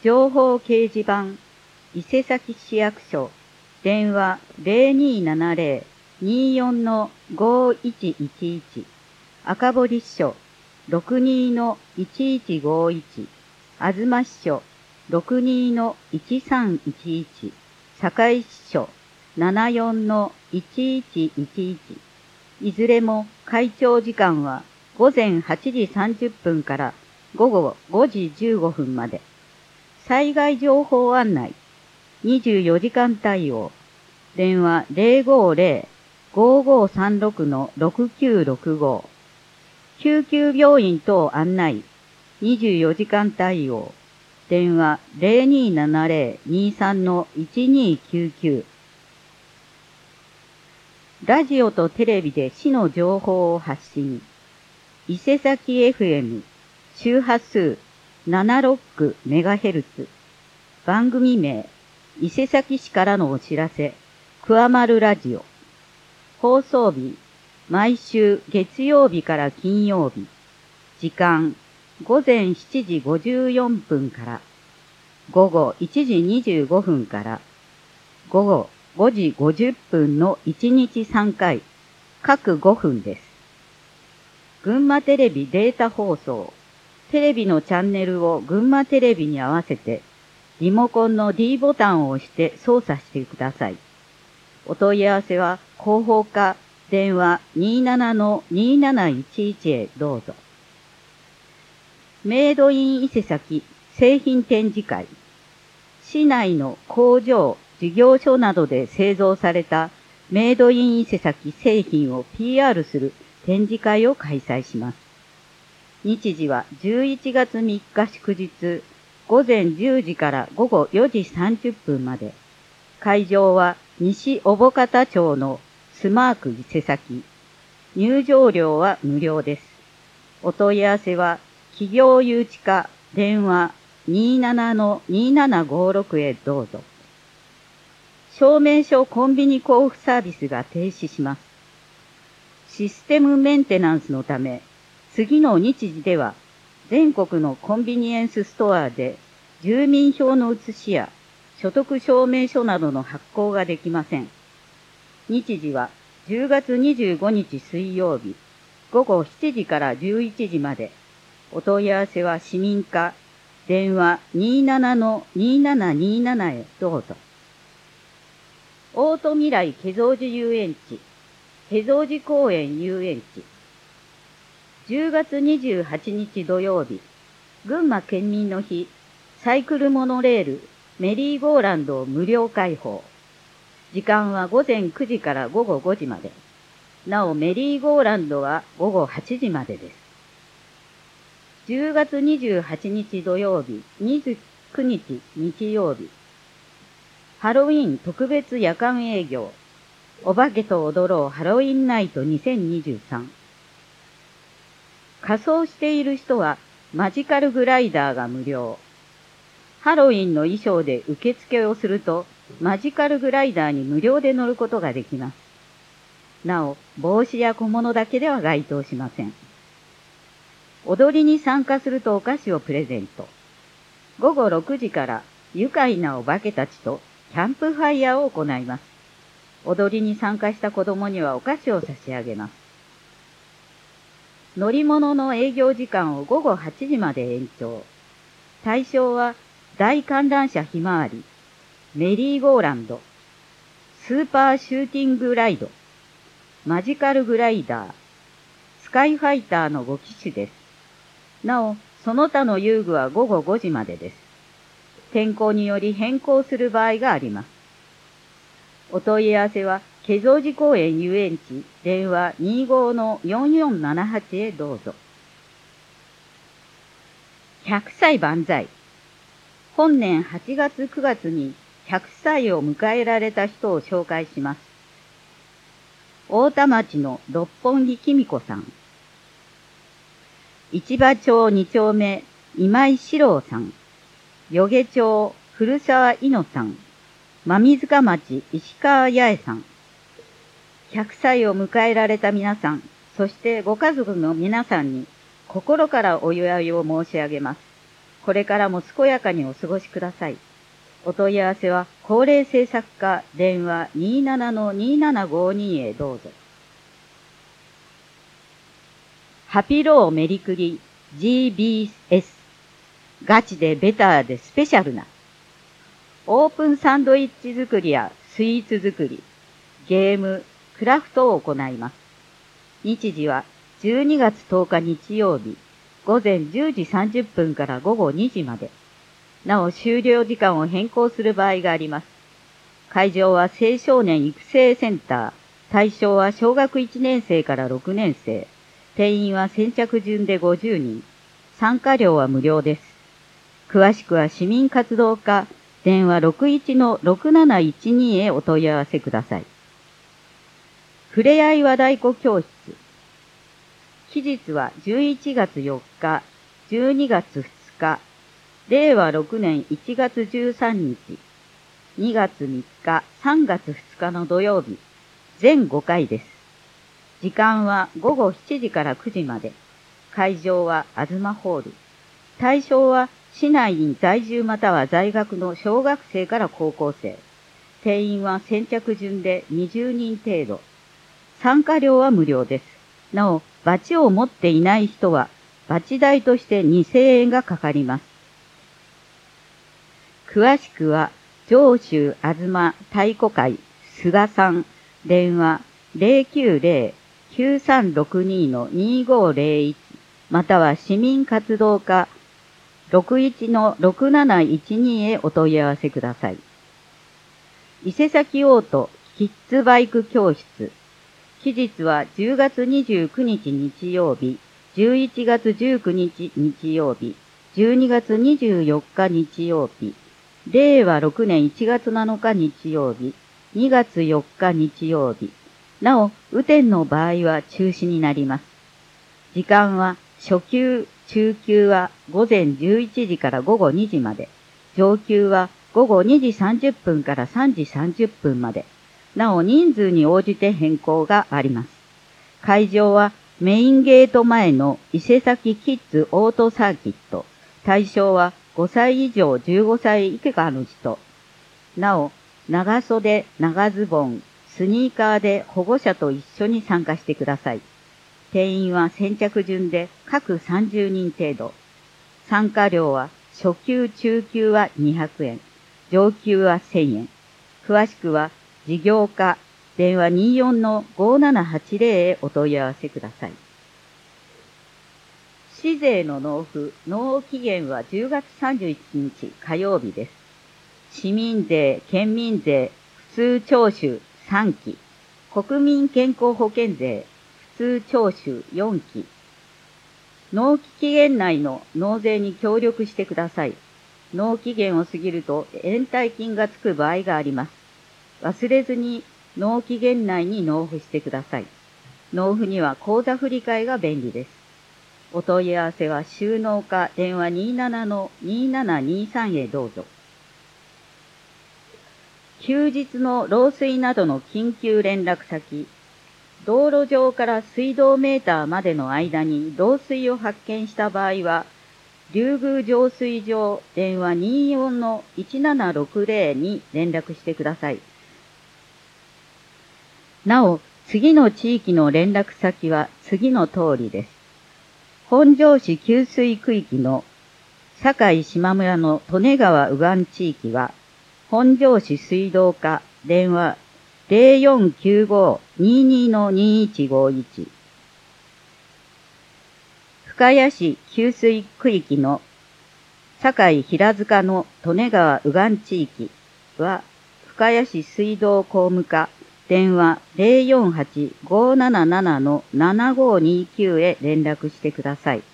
情報掲示板、伊勢崎市役所、電話0270-24-5111、赤堀支所、62-1151、東支所、62-1311、堺支所、74-1111、いずれも開庁時間は午前8時30分から午後5時15分まで。災害情報案内、24時間対応、電話050-5536-6965、救急病院等案内、24時間対応、電話0270-23-1299、ラジオとテレビで市の情報を発信、伊勢崎 FM、周波数76メガヘルツ、番組名、伊勢崎市からのお知らせ、くわまるラジオ。放送日、毎週月曜日から金曜日。時間、午前7時54分から、午後1時25分から、午後5時50分の1日3回、各5分です。群馬テレビデータ放送。テレビのチャンネルを群馬テレビに合わせて、リモコンの D ボタンを押して操作してください。お問い合わせは広報課電話 27-2711 へどうぞ。メイドイン伊勢崎製品展示会。市内の工場、事業所などで製造されたメイドイン伊勢崎製品を PR する展示会を開催します。日時は11月3日祝日、午前10時から午後4時30分まで。会場は西小保方町のスマーク伊勢崎。入場料は無料です。お問い合わせは企業誘致課電話 27-2756 へどうぞ。証明書コンビニ交付サービスが停止します。システムメンテナンスのため、次の日時では、全国のコンビニエンスストアで、住民票の写しや所得証明書などの発行ができません。日時は10月25日水曜日、午後7時から11時まで。お問い合わせは市民課、電話 27-2727 へどうぞ。大戸未来華蔵寺遊園地、華蔵寺公園遊園地。10月28日土曜日、群馬県民の日、サイクルモノレール、メリーゴーランドを無料開放。時間は午前9時から午後5時まで。なお、メリーゴーランドは午後8時までです。10月28日土曜日、29日日曜日、ハロウィン特別夜間営業、お化けと踊ろうハロウィンナイト2023。仮装している人はマジカルグライダーが無料。ハロウィンの衣装で受付をするとマジカルグライダーに無料で乗ることができます。なお、帽子や小物だけでは該当しません。踊りに参加するとお菓子をプレゼント。午後6時から愉快なお化けたちとキャンプファイヤーを行います。踊りに参加した子供にはお菓子を差し上げます。乗り物の営業時間を午後8時まで延長。対象は大観覧車ひまわり、メリーゴーランド、スーパーシューティングライド、マジカルグライダー、スカイファイターの5機種です。なお、その他の遊具は午後5時までです。天候により変更する場合があります。お問い合わせは、華蔵寺公園遊園地、電話 25-4478 へどうぞ。100歳万歳。本年8月9月に100歳を迎えられた人を紹介します。太田町の六本木きみこさん。市場町2丁目今井史郎さん。余下町古沢いのさん。馬見塚町石川八重さん。100歳を迎えられた皆さん、そしてご家族の皆さんに心からお祝いを申し上げます。 これからも健やかにお過ごしください。お問い合わせは、高齢政策課電話 27-2752 へどうぞ。ハピローメリクリ GBS。ガチでベターでスペシャルな。オープンサンドイッチ作りやスイーツ作り、ゲーム、クラフトを行います。日時は12月10日日曜日、午前10時30分から午後2時まで。なお終了時間を変更する場合があります。会場は青少年育成センター。対象は小学1年生から6年生。定員は先着順で50人。参加料は無料です。詳しくは市民活動課電話 61-6712 へお問い合わせください。ふれあい和太鼓教室。期日は11月4日、12月2日、令和6年1月13日、2月3日、3月2日の土曜日、全5回です。時間は午後7時から9時まで。会場はあずまホール。対象は市内に在住または在学の小学生から高校生。定員は先着順で20人程度。参加料は無料です。なお、バチを持っていない人は、バチ代として2000円がかかります。詳しくは、上州あずま太鼓会菅さん、電話 090-9362-2501 または市民活動課 61-6712 へお問い合わせください。伊勢崎オートキッズバイク教室。期日は10月29日日曜日、11月19日日曜日、12月24日日曜日、令和6年1月7日日曜日、2月4日日曜日。なお、雨天の場合は中止になります。時間は初級、中級は午前11時から午後2時まで、上級は午後2時30分から3時30分まで。なお人数に応じて変更があります。会場はメインゲート前の伊勢崎キッズオートサーキット。対象は5歳以上15歳以下の人。なお、長袖、長ズボン、スニーカーで保護者と一緒に参加してください。定員は先着順で各30人程度。参加料は初級、中級は200円、上級は1000円。詳しくは事業課電話 24-5780 へお問い合わせください。市税の納付、納期限は10月31日火曜日です。市民税、県民税、普通徴収3期、国民健康保険税、普通徴収4期。納期期限内の納税に協力してください。納期限を過ぎると延滞金がつく場合があります。忘れずに納期限内に納付してください。納付には口座振替が便利です。お問い合わせは収納課電話 27-2723 へどうぞ。休日の漏水などの緊急連絡先、道路上から水道メーターまでの間に漏水を発見した場合は、竜宮浄水場電話 24-1760 に連絡してください。なお、次の地域の連絡先は次の通りです。本庄市給水区域の堺島村の利根川右岸地域は、本庄市水道課電話 0495-22-2151。深谷市給水区域の堺平塚の利根川右岸地域は、深谷市水道工務課電話 048-577-7529 へ連絡してください。